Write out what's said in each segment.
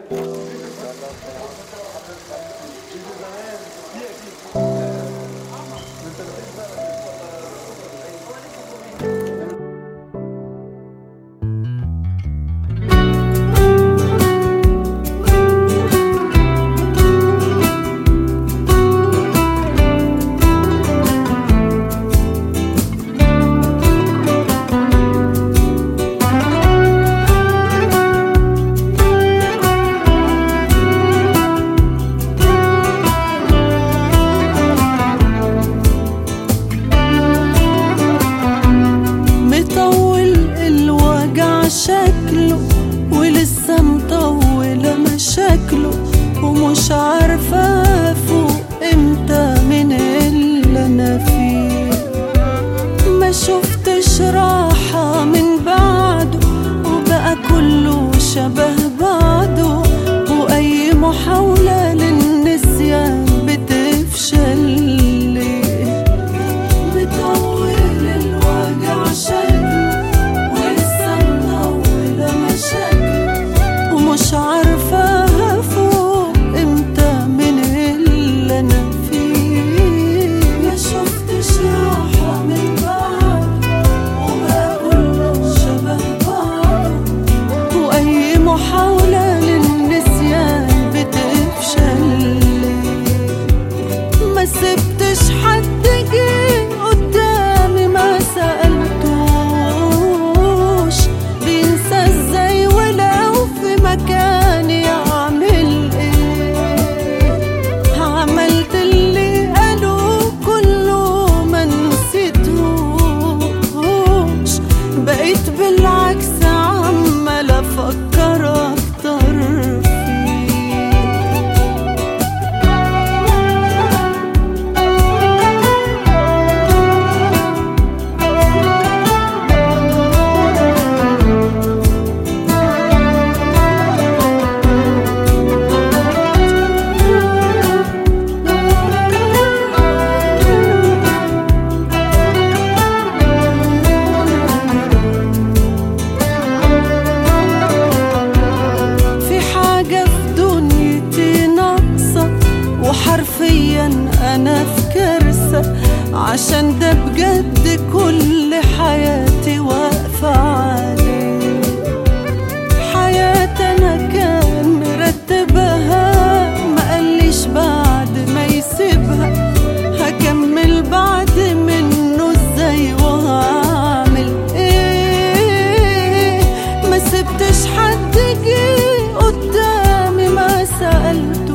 شكله ولسه مطولة مشاكله، ومش عارفة افوق امتى من اللي انا فيه. ما شفتش راحة من بعده، وبقى كله شبه بعضه، واي محاولة للنسيان بتفشل ليه. بطول الوجع شكله ومش عارفة هفوق امتى من اللي انا فيه. ما شفتش راحة من بعد، وبقى كله شبه بعضه، واي محاولة للنسيان بتفشل. ما سبتش حد جه قدامي ما سألتوش بينسى ازاي، ولو في مكاني اعمل ايه. عملت اللي قالوا كله ما نسيتهوش، بقيت بالعكس عمال افكر اكتر فيه. وحرفيا انا في كارثة، عشان ده بجد كل حياتي واقفة عليه. حياتي انا كان مرتبها، ما قاليش بعد ما يسيبها هكمل بعد منه ازاي وهعمل ايه. ما سبتش حد جه قدامي ما سألته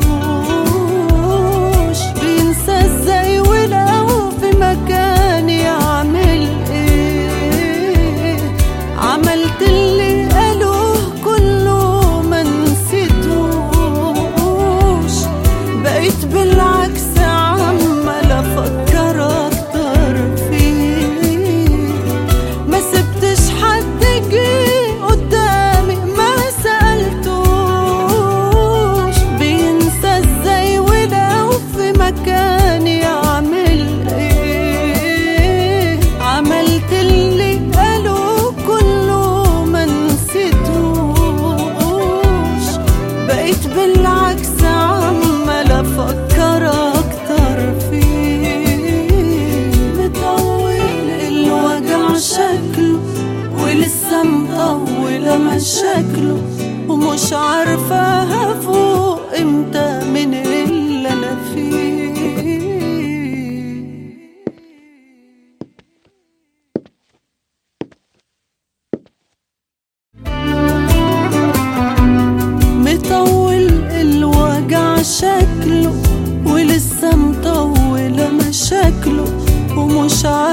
ازاي، ولو في مكاني اعمل ايه. عملت اللي قالوه كله ما نسيتهوش، بقيت بالعكس عمال افكر اكتر فيه. ما سبتش حد جه قدامي ما سألتوش بينسى ازاي، ولو في مكاني اعمل ايه. عملت اللي قالوا كله ما نسيتهوش، بقيت بالعكس عمال افكر اكتر فيه. مطول الوجع شكله ولسه مطولة مشاكله، ومش عارفة هفوق امتى من اللي انا فيه. مطول الوجع شكله ولسه مطولة مشاكله، ومش